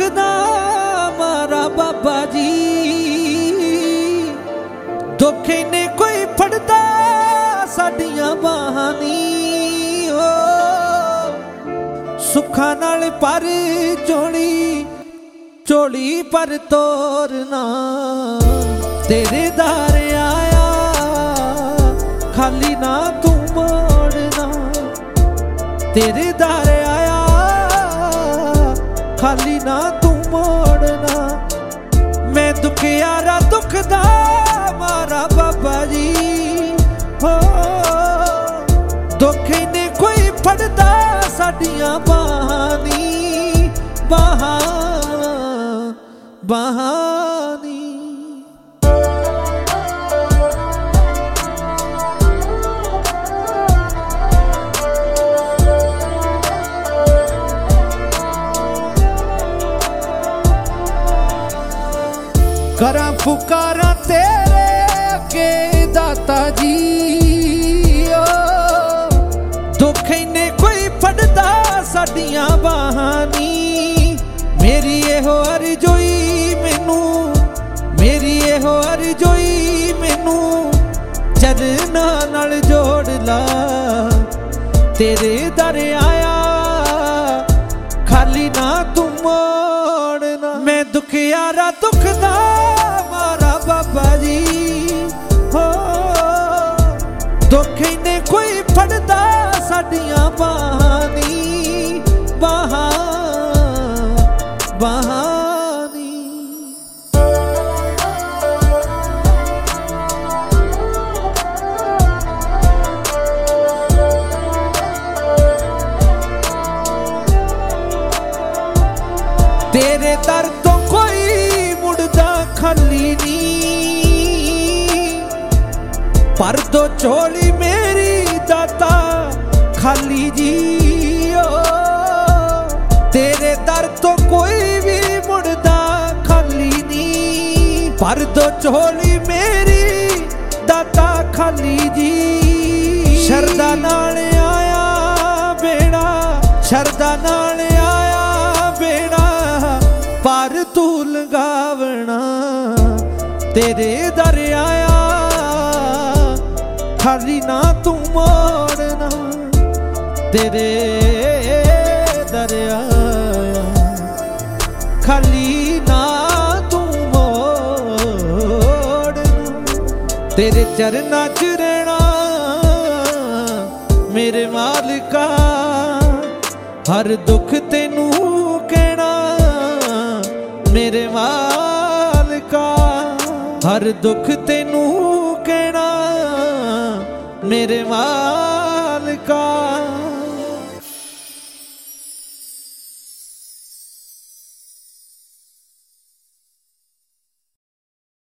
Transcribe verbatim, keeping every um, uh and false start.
दा मारा बाबा जी, दुख इन्ने कोई फड़दा साडियां बाहां नी। ओ सुखा नाल पर झोली झोली पर तोरना, तेरे दर आया खाली ना तू मोड़ना, तेरे दर आया खाली ना तू मोड़ना। मैं दुखियारा दुखदा मारा बाबा जी, हो दुख इन्ने कोई फड़दा साडियां बाहां नी, बाहां बाहां नी। करा पुकारा तेरे अगे दाता जी, ओ दुख इन्ने कोई फड़दा साडियां बाहां नी। मेरी एहो अरजोई मैनू, मेरी एहो अरजोई मैनू चरना नाल जोड़ ला, तेरे दर आया खाली ना तू मोड़ना। मैं दुखियारा दुखदा मारा बाबा जी, हो दुख इन्ने कोई फड़दा साडियां बाहां नी, बाहां बाहां नी। तेरे दर तो कोई मुड़दा खाली नी, पर दो झोली मेरी दाता खाली जी। ओ तेरे दर तो कोई भी मुड़दा खाली नी, पर दो झोली मेरी दाता खाली जी। शरदा नाल आया बेड़ा, शरदा नाल आया बेड़ा, पर तू लगावना, तेरे दर आया खाली ना तू मोड़ना, तेरे दर आया खाली ना तू मोड़ना। तेरे चरना च रहना मेरे मालिका, हर दुख तेनू कहना मेरे मालिका, हर दुख तेनू कहना मेरे मालिका।